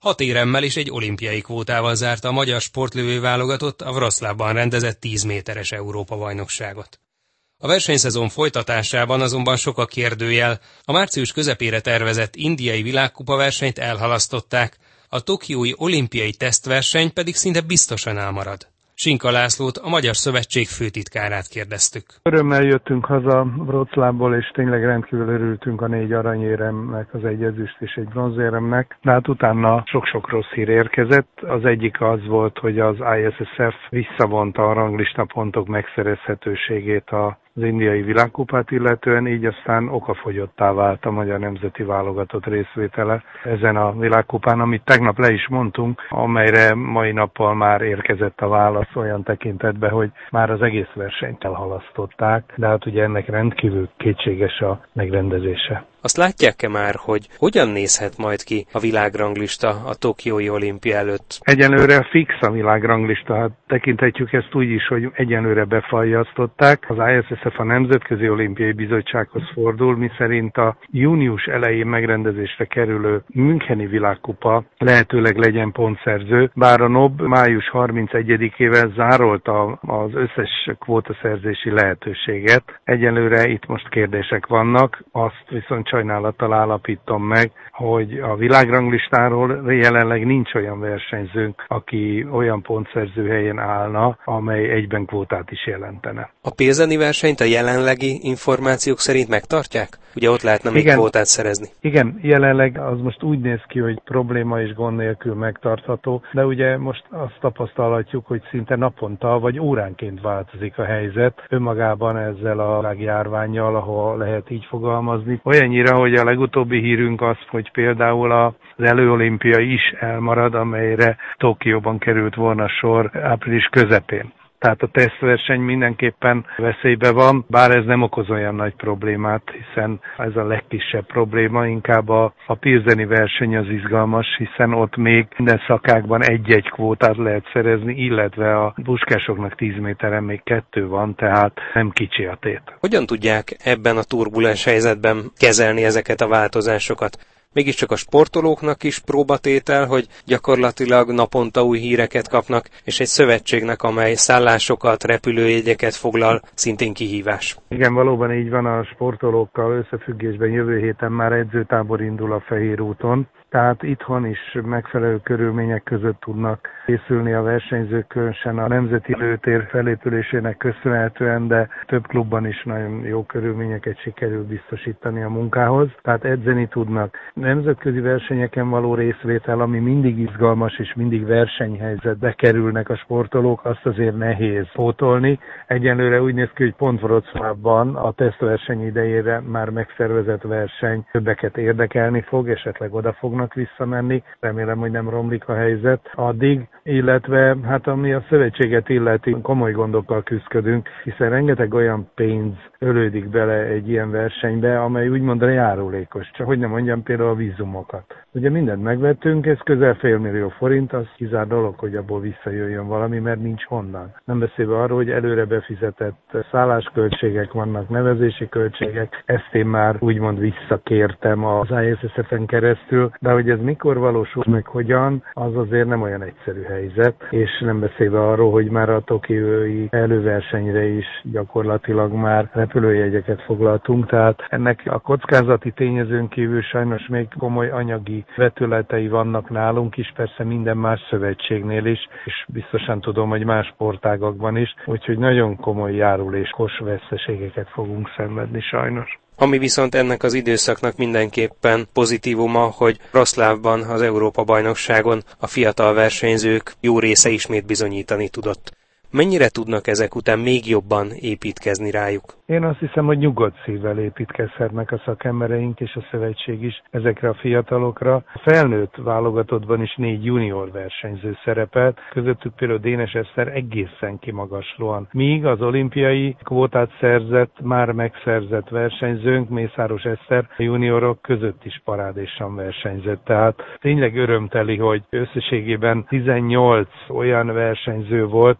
6 éremmel és egy olimpiai kvótával zárta a magyar sportlövő válogatott a Wroclawban rendezett 10 méteres Európa-bajnokságot. A versenyszezon folytatásában azonban sok a kérdőjel, a március közepére tervezett indiai világkupa versenyt elhalasztották, a tokiói olimpiai tesztverseny pedig szinte biztosan elmarad. Sinka Lászlót, a Magyar Szövetség főtitkárát kérdeztük. Örömmel jöttünk haza Wroclawból, és tényleg rendkívül örültünk a 4 aranyéremnek, az 1 ezüst és 1 bronzéremnek. De hát utána sok-sok rossz hír érkezett. Az egyik az volt, hogy az ISSF visszavonta a ranglista pontok megszerezhetőségét az indiai világkupát illetően, így aztán okafogyottá vált a magyar nemzeti válogatott részvétele ezen a világkupán, amit tegnap le is mondtunk, amelyre mai nappal már érkezett a válasz olyan tekintetben, hogy már az egész versenyt elhalasztották, de hát ugye ennek rendkívül kétséges a megrendezése. Azt látják-e már, hogy hogyan nézhet majd ki a világranglista a tokiói olimpia előtt? Egyelőre fix a világranglista, hát tekinthetjük ezt úgy is, hogy egyelőre befagyasztották. Az ISSF a Nemzetközi Olimpiai Bizottsághoz fordul, miszerint a június elején megrendezésre kerülő Müncheni világkupa lehetőleg legyen pontszerző, bár a NOB május 31-ével zárolta az összes kvótaszerzési lehetőséget. Egyelőre itt most kérdések vannak, azt viszont sajnálattal állapítom meg, hogy a világranglistáról jelenleg nincs olyan versenyzőnk, aki olyan pontszerző helyen állna, amely egyben kvótát is jelentene. A pilzeni versenyt a jelenlegi információk szerint megtartják? Ugye ott lehetne még kvótát szerezni? Igen, jelenleg az most úgy néz ki, hogy probléma és gond nélkül megtartható, de ugye most azt tapasztalhatjuk, hogy szinte naponta vagy óránként változik a helyzet önmagában ezzel a járvánnyal, ahol lehet így fogalmazni. Olyannyira, hogy a legutóbbi hírünk az, hogy például az előolimpia is elmarad, amelyre Tokióban került volna sor április közepén. Tehát a tesztverseny mindenképpen veszélybe van, bár ez nem okoz olyan nagy problémát, hiszen ez a legkisebb probléma, inkább a pilzeni verseny az izgalmas, hiszen ott még minden szakákban 1-1 kvótát lehet szerezni, illetve a puskásoknak 10 méteren még 2 van, tehát nem kicsi a tét. Hogyan tudják ebben a turbulens helyzetben kezelni ezeket a változásokat? Mégiscsak a sportolóknak is próbatétel, hogy gyakorlatilag naponta új híreket kapnak, és egy szövetségnek, amely szállásokat, repülőjegyeket foglal, szintén kihívás. Igen, valóban így van, a sportolókkal összefüggésben jövő héten már edzőtábor indul a Fehérúton, tehát itthon is megfelelő körülmények között tudnak készülni a versenyzők, különösen a nemzeti lőtér felépülésének köszönhetően, de több klubban is nagyon jó körülményeket sikerül biztosítani a munkához, tehát edzeni tudnak. Nemzetközi versenyeken való részvétel, ami mindig izgalmas és mindig versenyhelyzetbe kerülnek a sportolók, azt azért nehéz pótolni. Egyelőre úgy néz ki, hogy pont Wroclawban a tesztverseny idejére már megszervezett verseny többeket érdekelni fog, esetleg oda fognak visszamenni. Remélem, hogy nem romlik a helyzet addig, illetve hát ami a szövetséget illeti, komoly gondokkal küzdködünk, hiszen rengeteg olyan pénz ölődik bele egy ilyen versenybe, amely úgymond járulékos. Csak hogy nem mondjam, például a vízumokat. Ugye mindent megvettünk, ez közel 500 000 forint, az kizár dolog, hogy abból visszajöjjön valami, mert nincs honnan. Nem beszélve arról, hogy előre befizetett szállásköltségek vannak, nevezési költségek, ezt én már úgymond visszakértem az ISSF-en keresztül, de hogy ez mikor valósul meg hogyan, az azért nem olyan egyszerű helyzet, és nem beszélve arról, hogy már a tokiói előversenyre is gyakorlatilag már repülőjegyeket foglaltunk, tehát ennek a kockázati tényezőn kívül sajnos még komoly anyagi vetületei vannak nálunk is, persze minden más szövetségnél is, és biztosan tudom, hogy más sportágakban is, úgyhogy nagyon komoly járulékos veszteségeket fogunk szenvedni sajnos. Ami viszont ennek az időszaknak mindenképpen pozitívuma, hogy Wroclawban az Európa-bajnokságon a fiatal versenyzők jó része ismét bizonyítani tudott. Mennyire tudnak ezek után még jobban építkezni rájuk? Én azt hiszem, hogy nyugodt szívvel építkezhetnek a szakembereink és a szövetség is ezekre a fiatalokra. A felnőtt válogatottban is 4 junior versenyző szerepelt, közöttük például Dénes Eszter egészen kimagaslóan. Míg az olimpiai kvótát szerzett, már megszerzett versenyzőnk, Mészáros Eszter a juniorok között is parádésan versenyzett. Tehát tényleg örömteli, hogy összességében 18 olyan versenyző volt, aki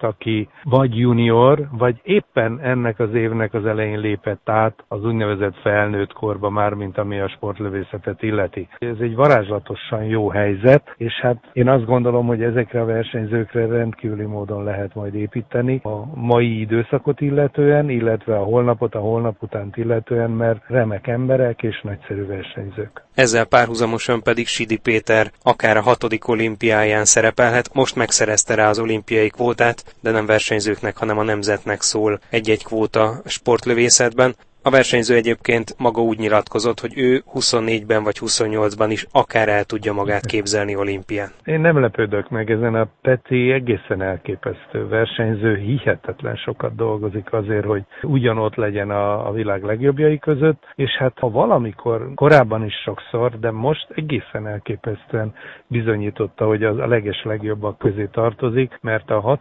aki vagy junior, vagy éppen ennek az évnek az elején lépett át az úgynevezett felnőtt korba, mármint ami a sportlövészetet illeti. Ez egy varázslatosan jó helyzet, és hát én azt gondolom, hogy ezekre a versenyzőkre rendkívüli módon lehet majd építeni a mai időszakot illetően, illetve a holnapot, a holnap utánt illetően, mert remek emberek és nagyszerű versenyzők. Ezzel párhuzamosan pedig Sidi Péter akár a 6. olimpiáján szerepelhet, most megszerezte rá az olimpiai kvótát, de nem versenyzőknek, hanem a nemzetnek szól egy-egy kvóta sportlövészetben. A versenyző egyébként maga úgy nyilatkozott, hogy ő 24-ben vagy 28-ban is akár el tudja magát képzelni olimpián. Én nem lepődök meg ezen, a Peti egészen elképesztő versenyző, hihetetlen sokat dolgozik azért, hogy ugyanott legyen a világ legjobbjai között, és hát ha valamikor, korábban is sokszor, de most egészen elképesztően bizonyította, hogy az a legjobbak közé tartozik, mert a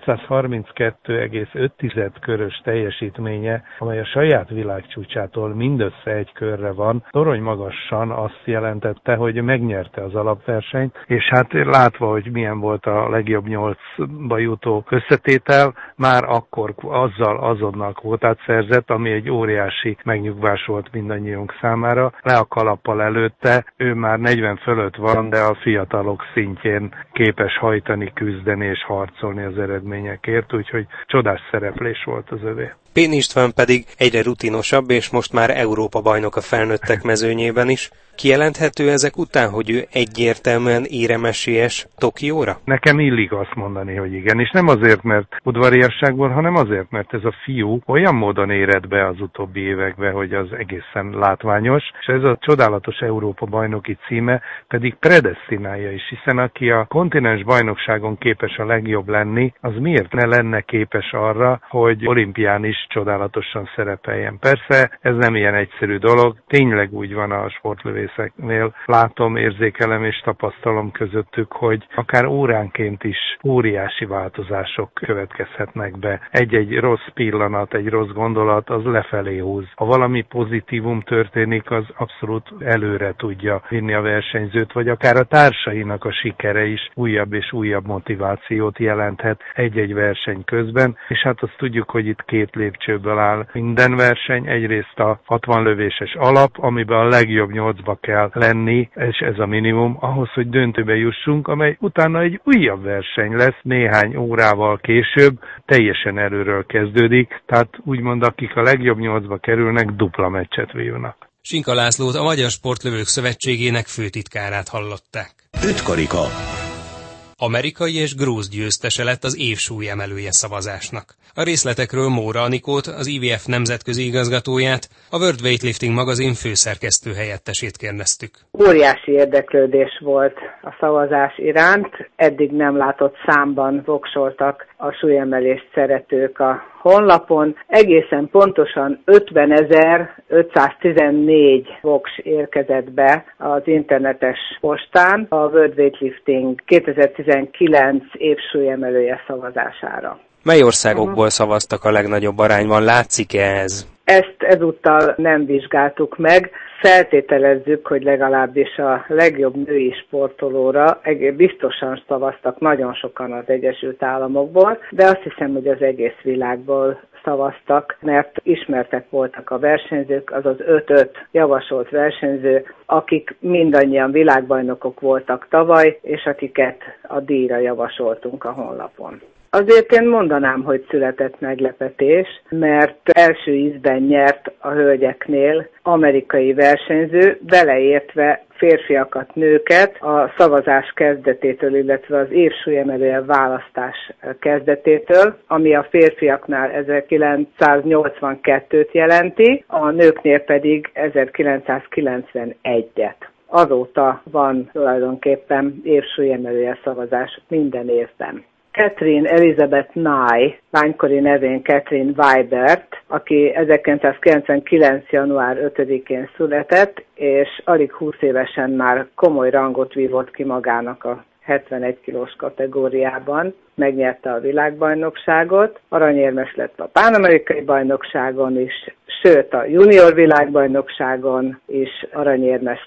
632,5 körös teljesítménye, amely a saját világcsúcs mindössze egy körre van, torony magasan azt jelentette, hogy megnyerte az alapversenyt, és hát látva, hogy milyen volt a legjobb 8-ba jutó összetétel, már akkor azonnal kvótát szerzett, ami egy óriási megnyugvás volt mindannyiunk számára. Le a kalappal előtte, ő már 40 fölött van, de a fiatalok szintjén képes hajtani, küzdeni és harcolni az eredményekért, úgyhogy csodás szereplés volt az övé. Pén István pedig egyre rutinosabb, és most már Európa-bajnok a felnőttek mezőnyében is. Kijelenthető ezek után, hogy ő egyértelműen éremesélyes Tokióra? Nekem illik azt mondani, hogy igen, és nem azért, mert udvariasságból, hanem azért, mert ez a fiú olyan módon éred be az utóbbi években, hogy az egészen látványos, és ez a csodálatos Európa-bajnoki címe pedig predesztinálja is, hiszen aki a kontinens bajnokságon képes a legjobb lenni, az miért ne lenne képes arra, hogy olimpián is csodálatosan szerepeljen. Persze ez nem ilyen egyszerű dolog, tényleg úgy van a sportlövészeknél, látom, érzékelem és tapasztalom közöttük, hogy akár óránként is óriási változások következhetnek be. Egy-egy rossz pillanat, egy rossz gondolat, az lefelé húz. Ha valami pozitívum történik, az abszolút előre tudja vinni a versenyzőt, vagy akár a társainak a sikere is újabb és újabb motivációt jelenthet egy-egy verseny közben, és hát azt tudjuk, hogy itt két lépcsőből áll minden verseny. Egyrészt a 60 lövéses alap, amiben a legjobb 8-ba kell lenni, és ez a minimum, ahhoz, hogy döntőbe jussunk, amely utána egy újabb verseny lesz, néhány órával később, teljesen előről kezdődik, tehát úgymond akik a legjobb 8-ba kerülnek, dupla meccset vívnak. Sinka Lászlót, a Magyar Sportlövők Szövetségének főtitkárát hallották. Ötkarika. Amerikai és grúz győztese lett az év súlyemelője szavazásnak. A részletekről Móra Anikót, az IVF nemzetközi igazgatóját, a World Weightlifting magazin főszerkesztő helyettesét kérdeztük. Óriási érdeklődés volt a szavazás iránt, eddig nem látott számban voksoltak a súlyemelést szeretők a honlapon. Egészen pontosan 50.514 voks érkezett be az internetes postán a World Weightlifting 2019 év súlyemelője szavazására. Mely országokból szavaztak a legnagyobb arányban? Látszik-e ez? Ezt ezúttal nem vizsgáltuk meg. Feltételezzük, hogy legalábbis a legjobb női sportolóra biztosan szavaztak nagyon sokan az Egyesült Államokból, de azt hiszem, hogy az egész világból szavaztak, mert ismertek voltak a versenyzők, azaz 5 javasolt versenyző, akik mindannyian világbajnokok voltak tavaly, és akiket a díjra javasoltunk a honlapon. Azért én mondanám, hogy született meglepetés, mert első ízben nyert a hölgyeknél amerikai versenyző, beleértve férfiakat, nőket a szavazás kezdetétől, illetve az év súlyemelője választás kezdetétől, ami a férfiaknál 1982-t jelenti, a nőknél pedig 1991-et. Azóta van tulajdonképpen évsúlyemelője szavazás minden évben. Catherine Elizabeth Nye, lánykori nevén Catherine Weibert, aki 1999. január 5-én született, és alig 20 évesen már komoly rangot vívott ki magának a 71 kilós kategóriában, megnyerte a világbajnokságot, aranyérmes lett a pánamerikai bajnokságon is, sőt a junior világbajnokságon is aranyérmes lett,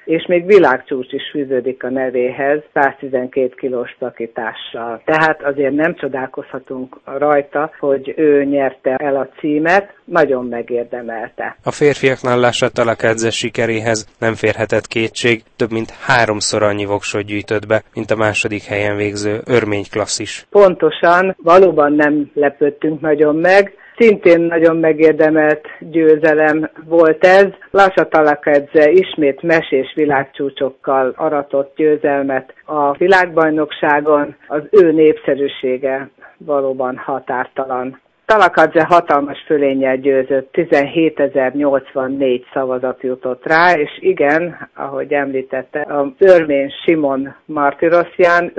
és még világcsúcs is fűződik a nevéhez 112 kilós szakítással. Tehát azért nem csodálkozhatunk rajta, hogy ő nyerte el a címet, nagyon megérdemelte. A férfiaknál Lasha Talakadze sikeréhez nem férhetett kétség, több mint 3-szor annyi voksot gyűjtött be, mint a második helyen végző örmény klasszis. Pontosan, valóban nem lepődtünk nagyon meg, szintén nagyon megérdemelt győzelem volt ez. Lasha Talakadze ismét mesés világcsúcsokkal aratott győzelmet a világbajnokságon, az ő népszerűsége valóban határtalan. Talakadze hatalmas fölénnyel győzött, 17.084 szavazat jutott rá, és igen, ahogy említette, az örmény Simon Martirosyan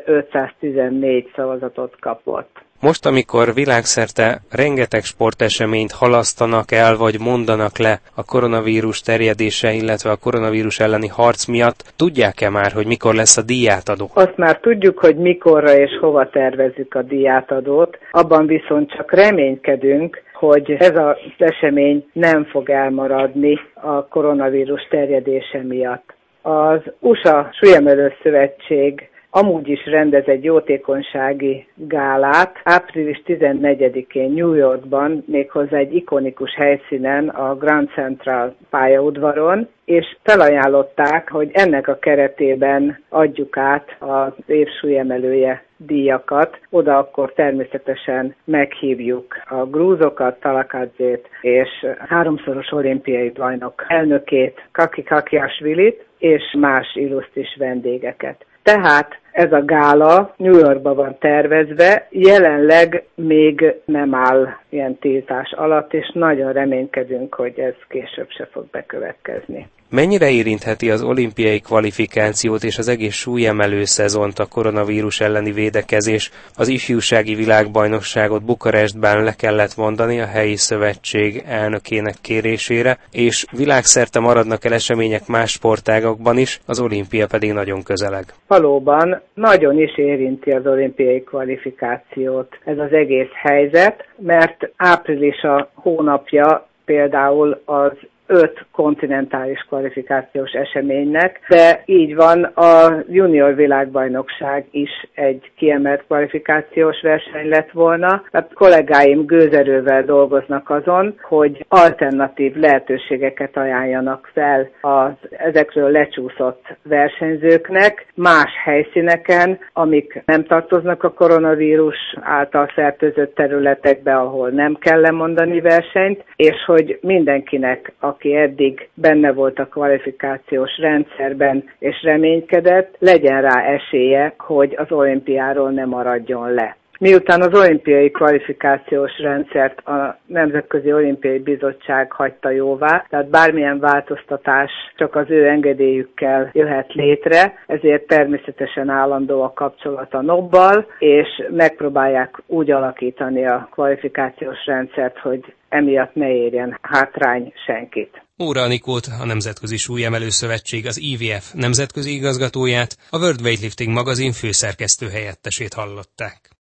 5.514 szavazatot kapott. Most, amikor világszerte rengeteg sporteseményt halasztanak el, vagy mondanak le a koronavírus terjedése, illetve a koronavírus elleni harc miatt, tudják-e már, hogy mikor lesz a díjátadó? Azt már tudjuk, hogy mikorra és hova tervezzük a díjátadót, abban viszont csak reménykedünk, hogy ez az esemény nem fog elmaradni a koronavírus terjedése miatt. Az USA Súlyemelő Szövetség amúgy is rendez egy jótékonysági gálát április 14-én New Yorkban, méghozzá egy ikonikus helyszínen, a Grand Central pályaudvaron, és felajánlották, hogy ennek a keretében adjuk át az év súlyemelője díjakat. Oda akkor természetesen meghívjuk a grúzokat, Talakadzét és 3-szoros olimpiai bajnok elnökét, Kaki Kakiasvilit és más illusztris vendégeket. Tehát ez a gála New Yorkban van tervezve, jelenleg még nem áll ilyen tiltás alatt, és nagyon reménykedünk, hogy ez később se fog bekövetkezni. Mennyire érintheti az olimpiai kvalifikációt és az egész súlyemelő szezont a koronavírus elleni védekezés? Az ifjúsági világbajnokságot Bukarestben le kellett mondani a helyi szövetség elnökének kérésére, és világszerte maradnak el események más sportágakban is, az olimpia pedig nagyon közeleg. Valóban nagyon is érinti az olimpiai kvalifikációt ez az egész helyzet, mert április a hónapja például az 5 kontinentális kvalifikációs eseménynek, de így van, a junior világbajnokság is egy kiemelt kvalifikációs verseny lett volna. A kollégáim gőzerővel dolgoznak azon, hogy alternatív lehetőségeket ajánljanak fel az ezekről lecsúszott versenyzőknek más helyszíneken, amik nem tartoznak a koronavírus által fertőzött területekbe, ahol nem kell lemondani versenyt, és hogy mindenkinek, aki eddig benne volt a kvalifikációs rendszerben és reménykedett, legyen rá esélye, hogy az olimpiáról ne maradjon le. Miután az olimpiai kvalifikációs rendszert a Nemzetközi Olimpiai Bizottság hagyta jóvá, tehát bármilyen változtatás csak az ő engedélyükkel jöhet létre, ezért természetesen állandó a kapcsolat a NOB-bal, és megpróbálják úgy alakítani a kvalifikációs rendszert, hogy emiatt ne érjen hátrány senkit. Óra Anikót, a Nemzetközi Súlyemelő Szövetség, az IWF nemzetközi igazgatóját, a World Weightlifting magazin főszerkesztő helyettesét hallották.